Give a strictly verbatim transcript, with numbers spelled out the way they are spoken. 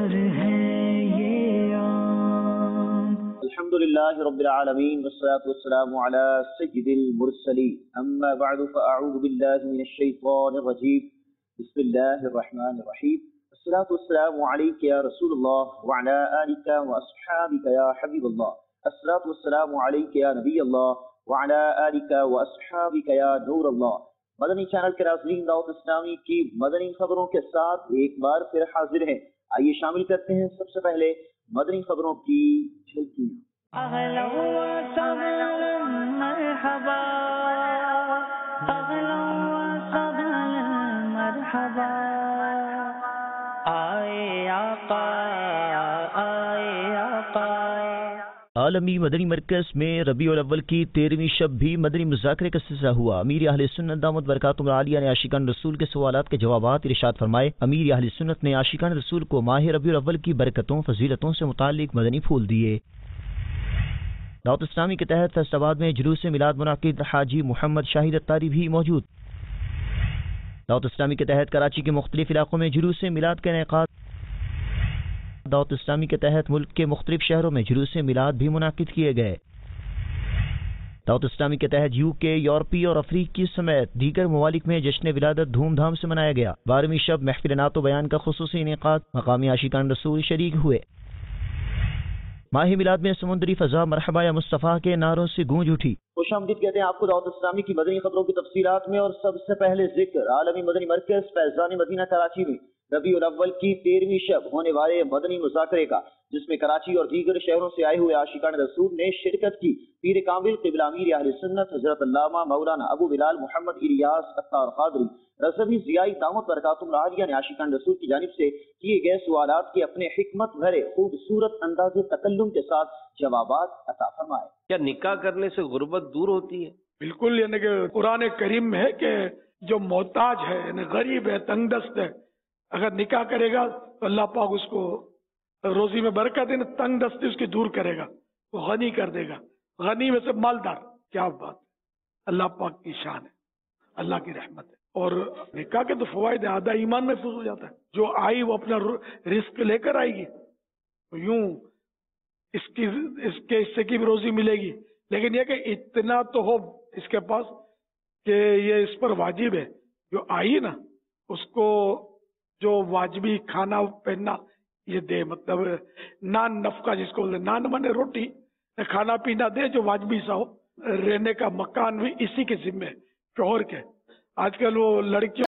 پر ہے یہ عام۔ الحمدللہ رب العالمین والصلاة والسلام علی سید المرسلین، اما بعد فاعوذ باللہ من الشیطان الرجیم، بسم اللہ الرحمن الرحیم۔ الصلاة والسلام علیک یا رسول اللہ وعلی آلک واصحابک یا حبیب اللہ۔ الصلاة والسلام علیک یا نبی اللہ وعلی آلک واصحابک یا نور اللہ۔ مدنی چینل کے ناظرین، دعوت اسلامی کی مدنی خبروں کے ساتھ ایک بار پھر حاضر ہیں۔ آئیے شامل کرتے ہیں سب سے پہلے مدنی خبروں کی جھلکیاں۔ اہلا و سہلا مرحبا، اہلا و سہلا مرحبا، آئے آقا آئے آقا۔ عالمی مدنی مرکز میں ربیع الاول کی تیرہویں شب بھی مدنی مذاکرے کا سلسلہ ہوا۔ امیر اہل سنت دامت برکاتہم العالیہ نے عاشقان رسول کے سوالات کے جوابات ارشاد فرمائے۔ امیر اہل سنت نے عاشقان رسول کو ماہ ربیع الاول کی برکتوں فضیلتوں سے متعلق مدنی پھول دیے۔ دعوت اسلامی کے تحت فیصل آباد میں جلوس میلاد منعقد، حاجی محمد شاہد اتاری بھی موجود۔ دعوت اسلامی کے تحت کراچی کے مختلف علاقوں میں جلوس میلاد کا انعقاد۔ دعوت اسلامی کے تحت ملک کے مختلف شہروں میں جلوس میلاد بھی منعقد کیے گئے۔ دعوت اسلامی کے تحت یو کے، یورپی اور افریقی سمیت دیگر ممالک میں جشن ولادت دھوم دھام سے منایا گیا۔ بارہویں شب محفل نعت و بیان کا خصوصی انعقاد، مقامی عاشقان رسول شریک ہوئے۔ ماہ میلاد میں سمندری فضا مرحبا یا مصطفیٰ کے نعروں سے گونج اٹھی۔ خوش آمدید کہتے ہیں آپ کو دعوت اسلامی کی مدنی خبروں کی تفصیلات میں، اور سب سے پہلے ذکر عالمی مدنی مرکز فیضان مدینہ کراچی میں ربیع الاول کی تیرہویں شب ہونے والے مدنی مذاکرے کا، جس میں کراچی اور دیگر شہروں سے آئے ہوئے عاشقان رسول نے شرکت کی۔ پیر کامل قبلہ امیر اہل سنت حضرت علامہ مولانا ابو بلال محمد الیاس اتار قادری رضوی ضیائی دامت برکاتہم العالیہ نے عاشقان رسول کی جانب سے کیے گئے سوالات کے اپنے حکمت بھرے خوبصورت انداز تکلم کے ساتھ جوابات عطا فرمائے۔ کیا نکاح کرنے سے غربت دور ہوتی ہے؟ بالکل، یعنی کہ قرآن کریم میں ہے کہ جو محتاج ہے، یعنی غریب ہے، تنگ دست ہے، اگر نکاح کرے گا تو اللہ پاک اس کو روزی میں برکت ہے، تنگ دستی اس کی دور کرے گا، وہ غنی کر دے گا، غنی میں سے مالدار۔ کیا بات ہے، اللہ پاک کی شان ہے، اللہ کی رحمت ہے۔ اور نکاح کے تو فوائد آدھا ایمان محفوظ ہو جاتا ہے، جو آئی وہ اپنا رزق لے کر آئے گی، تو یوں اس کی اس کے حصے کی بھی روزی ملے گی، لیکن یہ کہ اتنا تو ہو اس کے پاس کہ یہ اس پر واجب ہے، جو آئی نا اس کو جو واجبی کھانا پہننا یہ دے، مطلب نان نفقہ جس کو بولتے، نان مانے روٹی، کھانا پینا دے جو واجبی سا ہو، رہنے کا مکان بھی اسی کے ذمہ ہے، شوہر کے۔ آج کل وہ لڑکیوں